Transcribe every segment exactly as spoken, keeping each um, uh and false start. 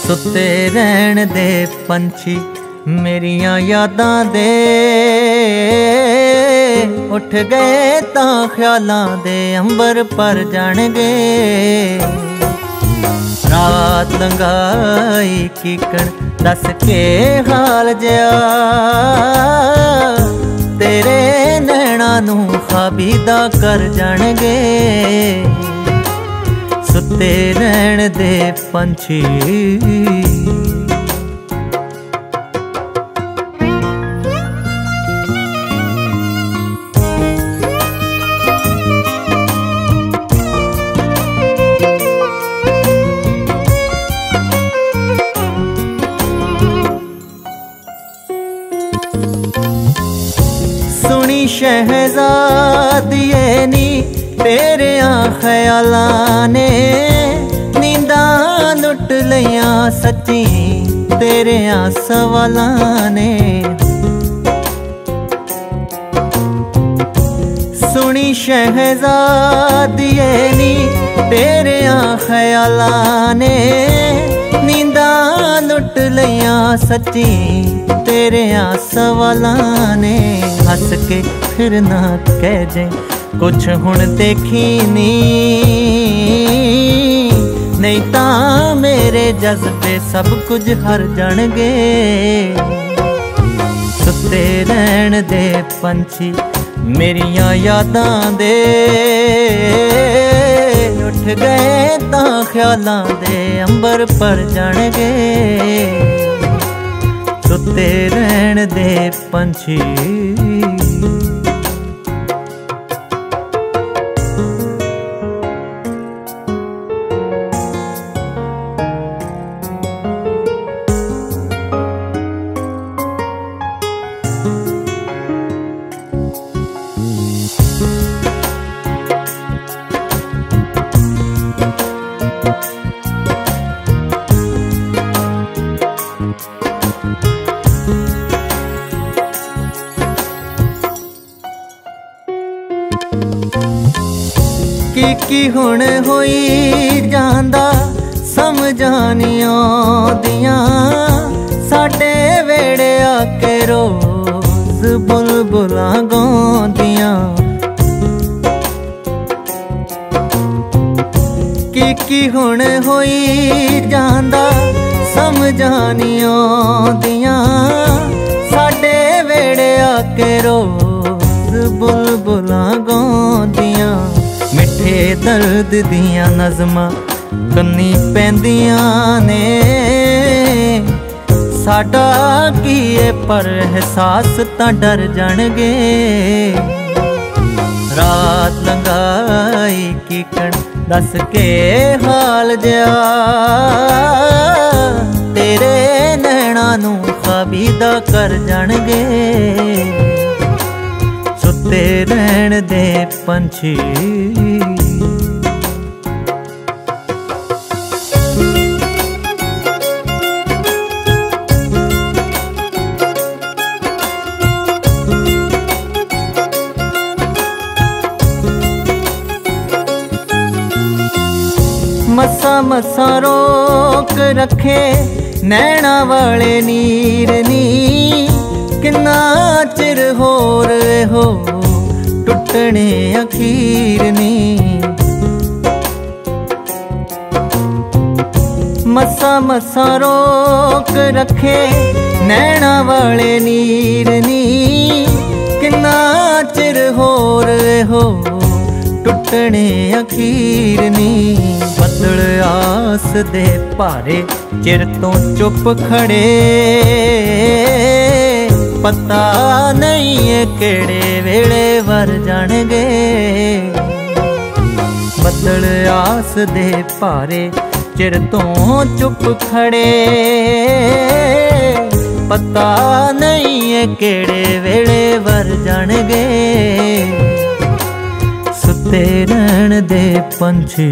सुते रहन दे पंछी मेरियां यादां दे, उठ गए तां ख्यालां दे अंबर पर जाणगे। रात लंघाई कीकण दस के हाल जिया, तेरे नैना नू ख्वाबीदा कर जाणगे। सुते रहन दे पंछी सुनी शहजादिए नी तेरे ख्यालां ने, नींदां लुट लियां सच्ची तेरे सवालां ने। सुनी शहजादिए नी तेरे ख्यालां ने, नींदां लुट लियां सच्ची तेरे सवालां ने। हस के फिर ना कह जे कुछ हुण देखी नी, नहीं तां मेरे जज्बे सब कुछ हर जाणगे। सुते रहन दे पंछी मेरियां यादां दे, उठ गए तां ख्यालां दे अंबर पर जाणगे। सुते रहन दे पंछी की की हुण होई जांदा समझां नी आउंदियां, साडे वेड़े आके रोज बुलबुलां गाउंदियां। की की हुण होई जांदा समझां नी आउंदियां, साडे वेड़े आके रोज बुलबुलां गाउंदियां। मिठे दर्द दियां नज़मां कन्नी पैंदियां ने, साडा की पर एहसास तां डर जाणगे। रात लंघाई कीकण दस के हाल जिया, तेरे नैना नू ख्वाबीदा कर जाणगे। सुते रहन दे पंछी मसा मसा रोक रखे नैना वाले नीर नी, किन्ना चिर होर हो टुटने अखीर नी। मसा मसा रोक रखे नैना वाले नीर नी, किन्ना चिर होर हो टुटने अखीर नी। बदल आस दे भारे चिर तो चुप खड़े, पता नहीं है केड़े वेले वर जाणगे। बदल आस दे भारे चिर तो चुप खड़े, पता नहीं है केड़े वेले वर जाणगे। सुते रहन दे पंछी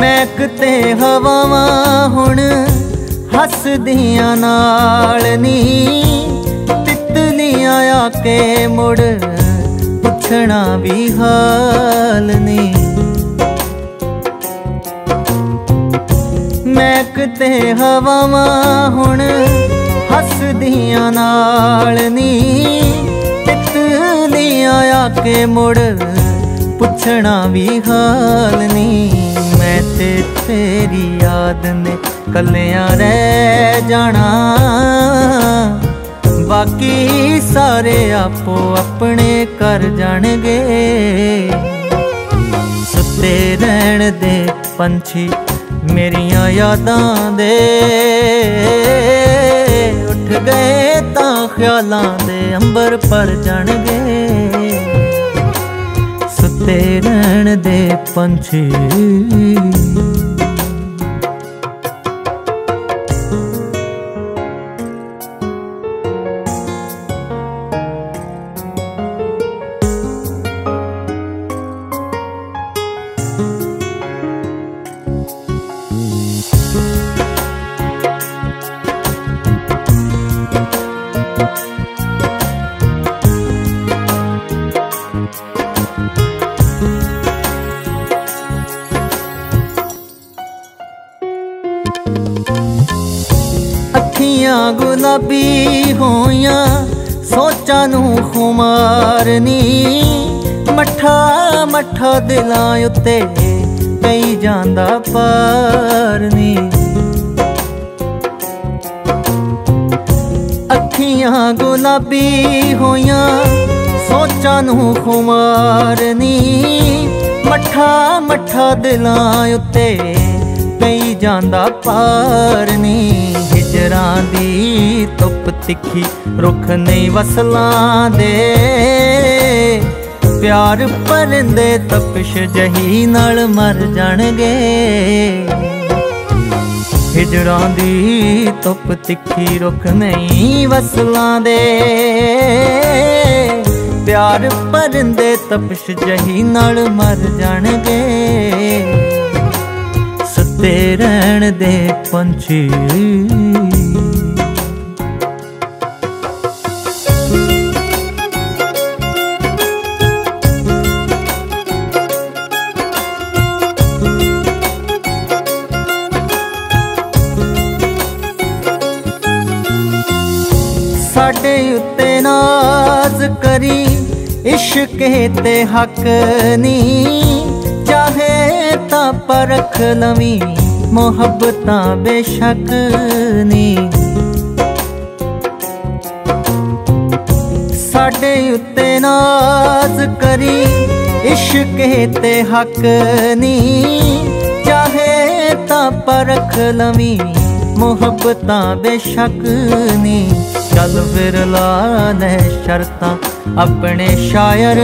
महक ते हवावां हुण हसदियां नाल नी, तितलियां आके मुड़ पुछना भी हाल नी। महक ते हवावां हुण हसदियां नाल नी, तितलियां आके मुड़ पुछना भी हाल नी। मैं ते तेरी याद ने कलियां रह जाना, बाकी सारे आपो अपने कर जाणगे। सुते रहण दे पंछी मेरियां यादां दे, उठ गए तां ख्यालां दे अंबर पर जाणगे। सुते रहण दे पंछी। अखियां गुलाबी होइयां सोचां नूं खुमारनी, मठा मठा दिलां उत्ते पई जांदा पारनी। अखियां गुलाबी होइयां सोचां नूं खुमारनी, मठा मठा दिलां उत्ते पई जांदा पारनी। हिजरां दी धुप तिखी रुख नहीं वसलां दे, प्यार परिंदे तपिश जही नाल मर जाणगे। हिजरां दी धुप तिखी रुख नहीं वसलां दे, प्यार परिंदे तपिश जही नाल मर जाणगे। सुते रहण दे पंछी। साडे उत्ते नाज करी इश्क ते हक नी, चाहे तां परख लवी मोहब्बतां बेशक नी। साडे उत्ते नाज करी इश्क ते हक नी, चाहे तां परख लवी मोहब्बतां बेशक नी। चल फिर ला ले शर्तां अपने शायर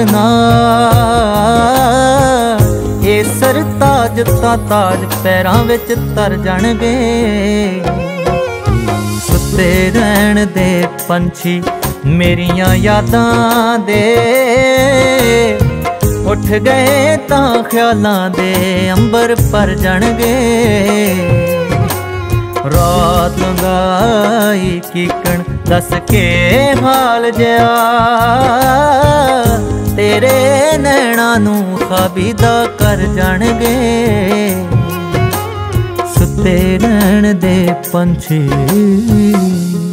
नाल, ये सरताज ता ताज पैरां विच तर जाणगे। सुते रहण दे पंछी मेरियां यादां दे, उठ गए तां ख्यालां दे अंबर पर जाणगे। रात लंघाई कीकण दस के हाल जया, तेरे नैणा नूं खाबीदा कर जाणगे। सुते रहण दे पंछी।